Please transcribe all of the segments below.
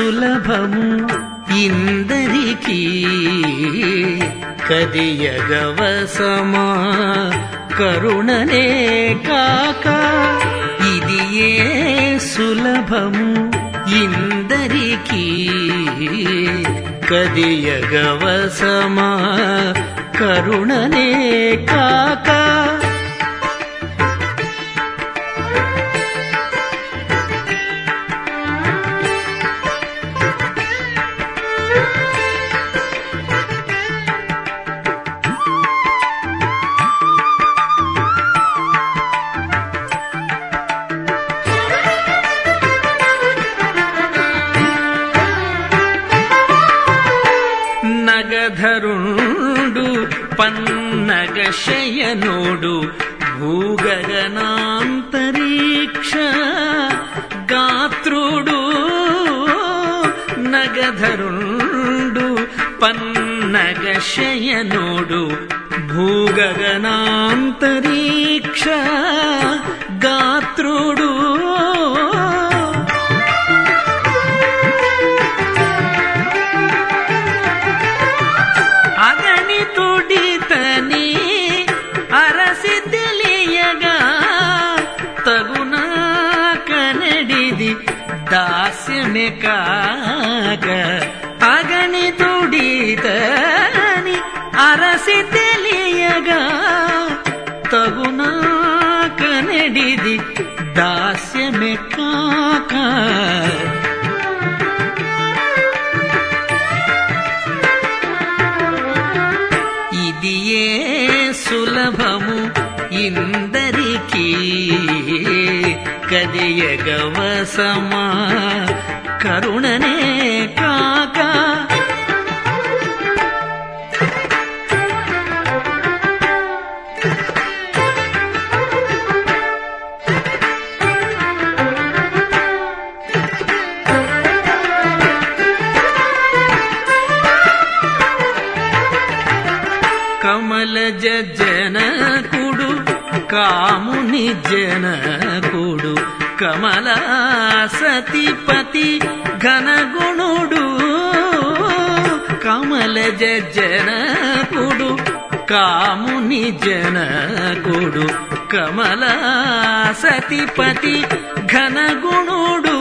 సులభము ఇందరికీ కదియగవసమా కరుణనే కాక ఇది ఏ సులభము ఇందరికీ కదియగవసమా కరుణనే కాక నగధరుండు పన్నగశయనుడు భూగగనాంతరీక్ష గాత్రుడు నగధరుండు పన్నగశయనుడు భూగగనాంతరీక్ష గాత్రుడు అగణితుడితని అరసి తెలియగా తగునా కనడిది దాస్యమే కాక అగణితుడితని అరసి తెలియగా తగునా కనడిది దాస్యమే కాక ఇది ఏ సులభము ఇందరికీ కదియగవసమా కరుణనే కాక కమలజ జనకుడు కాముని జనకుడు కమలాసతిపతి ఘనగుణుడు కమలజ జనకుడు కాముని జనకుడు కమలాసతిపతి ఘనగుణుడు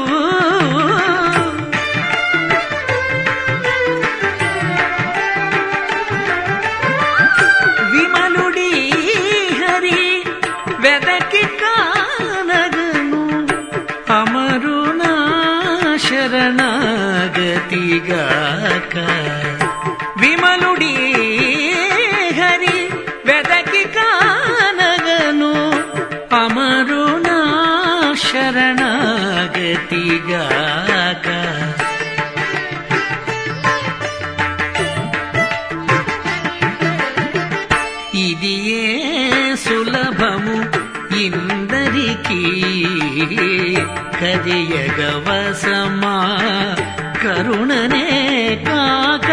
విమలుడి హరి వెదకి కానగను అమరునా శరణాగతిగాక విమలుడి హరి వెదకి కానగను అమరునా శరణాగతిగాక ఇది ఏ సులభము ఇందరికీ కదియగవసమా కరుణనే కాక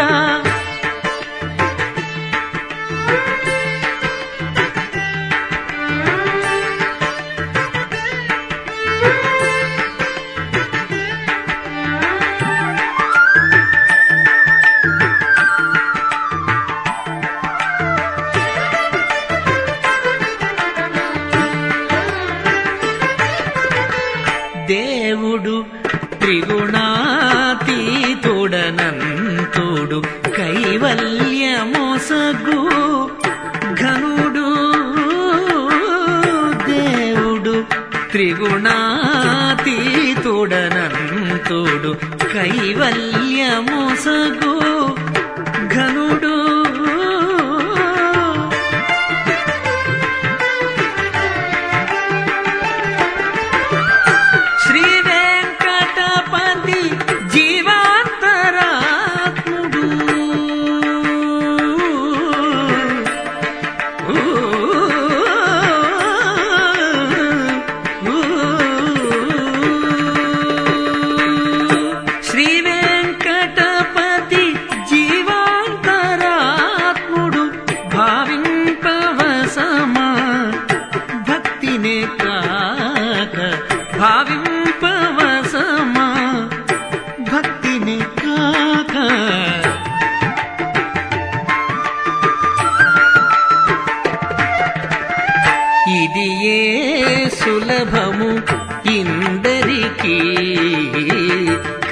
దేవుడు త్రిగుణాతీతుడనంతుడు కైవల్యమొసగు ఘనుడు దేవుడు త్రిగుణాతీతుడనంతుడు కైవల్యమొసగు ఘనుడు శ్రీ వెంకటపతి జీవాంతరా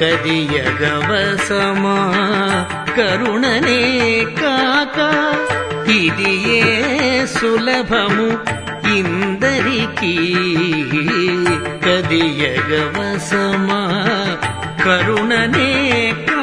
కదియగవసమా కరుణనే కాక ఇది ఏ సులభము ఇందరికీ కదియగవసమా కరుణనే